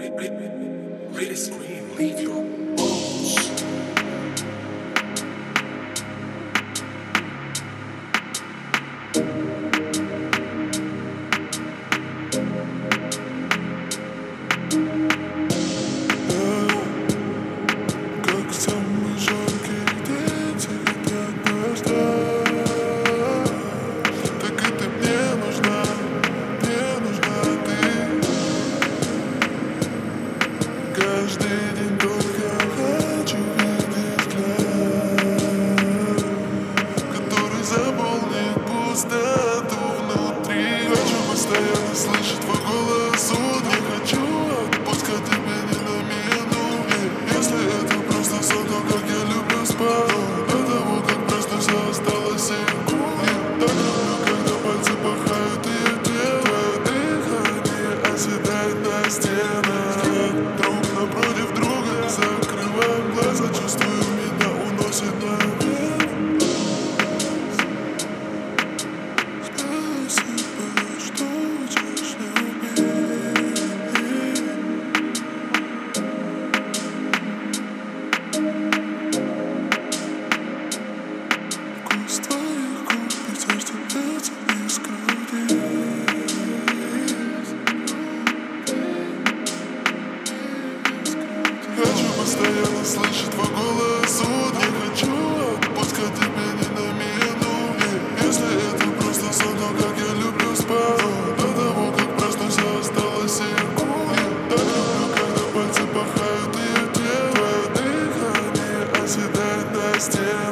Read screen, leave your bones. Как самый жаркий день цветет дождя. Так и ты мне нужна ты. Каждый день только хочу видеть взгляд, который заполнит пустоту внутри. Хочу постоянно слышать твой голос, не хочу отпускать тебя ни на минуту. Если это просто сон, то как я люблю спать, до того, как проснусь, осталось секунд. Так люблю, когда пальцы пахают и твое дыхание оседает на стенах. Друг напротив друга, закрываем глаза, чувствую, меня уносит наверх. Спасибо, что учишь любить. Вкус твоих губ и сердце бьется из груди. Хочу постоянно слышать твой голос, не хочу отпускать тебя ни на минуту. Если это просто сон, то как я люблю спать, до того, как проснусь, осталось секунд. Так люблю, когда пальцы пахают и твое дыхание оседает на стенах.